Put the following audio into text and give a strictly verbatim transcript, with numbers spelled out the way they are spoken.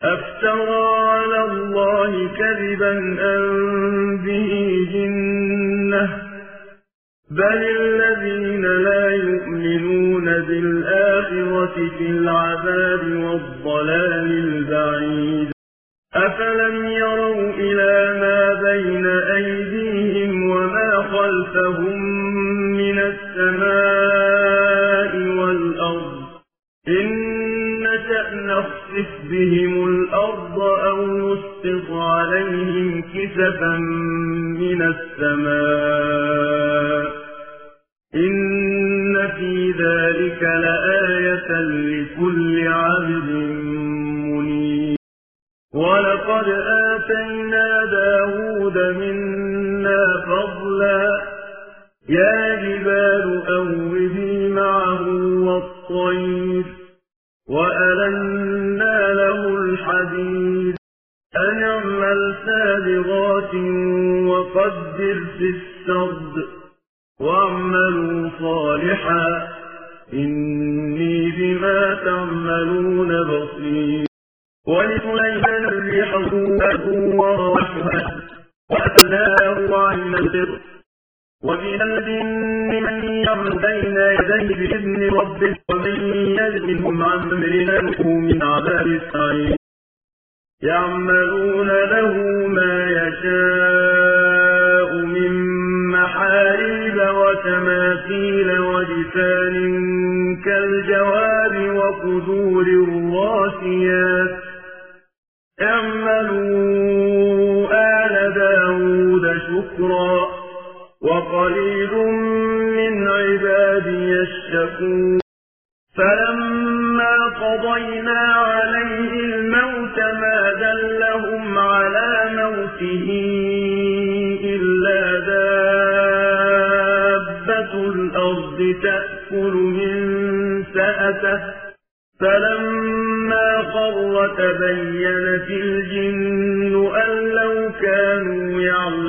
أفترى على الله كذبا أم به جنة بل الذين لا يؤمنون بالآخرة في العذاب والضلال البعيد أفلم يروا إلى ما بين أيديهم وما خلفهم من السماء والأرض إن نشأ نخسف بهم الأرض أو نسقط عليهم كسفا من السماء إن في ذلك لآية لكل عبد منيب ولقد آتينا داود منا فضلا يا جبال أوبي معه والطير وألنا له الحديد أن اعمل سابغات وقدر في السرد واعملوا صالحا إني بما تعملون بصير ولسليمان الريح غدوها ورواحها وأسلناه عين البر ومن الجن من يعمل بين يديه بإذن ربه ومن يزغ منهم عن أمرنا نذقه من عذاب السعير يعملون له ما يشاء من محاريب وتماثيل وجفان كالجواب وقدور الراسيات اعملوا آل داود شكرا وقليل من عبادي الشكور فلما قضينا عليه الموت ما دلهم على موته إلا دابة الأرض تأكل من سأته فلما خر تبينت الجن أن لو كانوا يعلمون